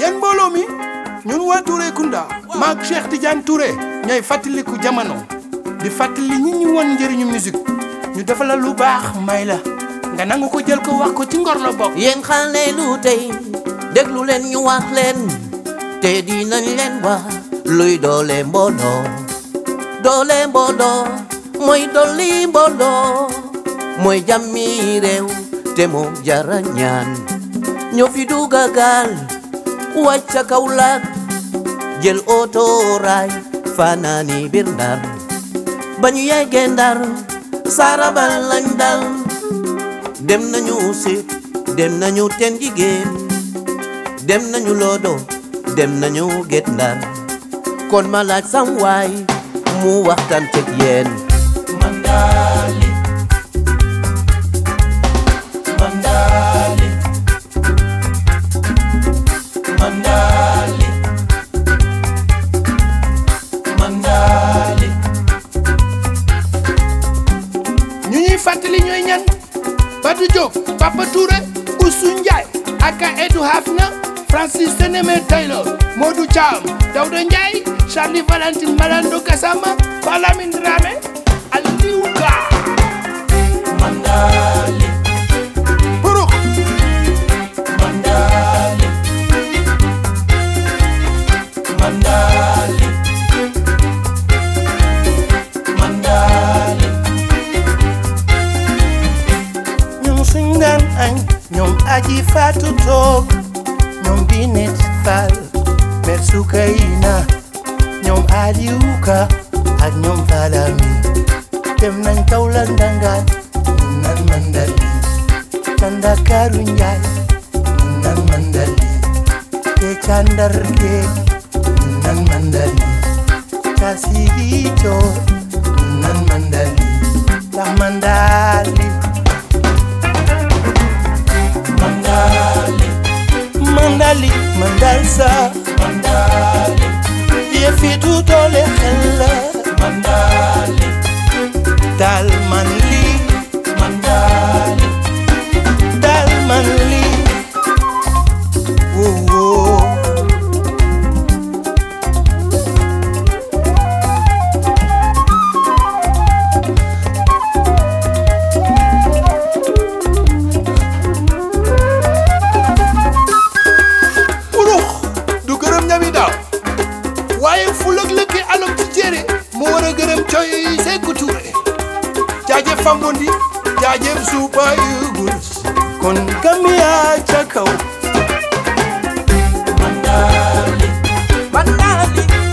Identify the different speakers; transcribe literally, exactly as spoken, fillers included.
Speaker 1: yéen mbooloo mi ñun waa Touré Kunda maag Cheikh Tidiane Touré ñooy fàttaliku jamono di fàttali ñi ñu woon njëriñu musique ñu defal la lu baax may la nga nangu ko jël ko wax ko ci ngor la bokk.
Speaker 2: yéen xale lu tey déglu leen ñu wax leen te dinañ leen wax luy doole mbooloo doole mbooloo mooy dolli mbooloo mooy jàmmi réew te moo jara ñaan ñoo fi dugga gaal wàcca Kaolack jël oto raay fanaani biir Ndar ba ñu yeggee Ndar sarabal lañ dal dem nañu sit dem nañu ten jigéen dem nañu Lodo dem nañu Guet Ndar kon ma laaj sam waay mu waxtaan teg yéen
Speaker 1: Mandali Mandali Mandali Mandali ñu ñuy fàttali ñooy ñan Badou Diop Papa Touré Oussou Ndiaye aka Edou Hafna Francis Sénémé Taylor Modou Thiam Daouda Ndiaye Charlie Valentine Malando Gassama Falamine Dramé Aliou Ka Mandali Buruk Mandali Mandali Mandali ñoom suñ daan añ ñoom aji faatu toog ñoom Binet Fall Mère Soukayna ñoom Aliou Ka ak ñoom Falamine dem nañ Kaolack ndangaan nan Mandali ca Ndakaaru Njaay nan Mandali te ca Ndar Géej nan Mandali ca Ziguinchor nan Mandali ca Mandali Mandali Mandali Mandalsa Mandali yëfi du doole xel la Mandali dal man lii Mandali dal man lii woo woo urux du gërëm ñami daaw waaye fulak lëkke alom ci jére mu war a gërëm coy Sékou Touré jaajëf Fambondi jaajëf Super Eagles kon Gambia ca kaw Mandali Mandali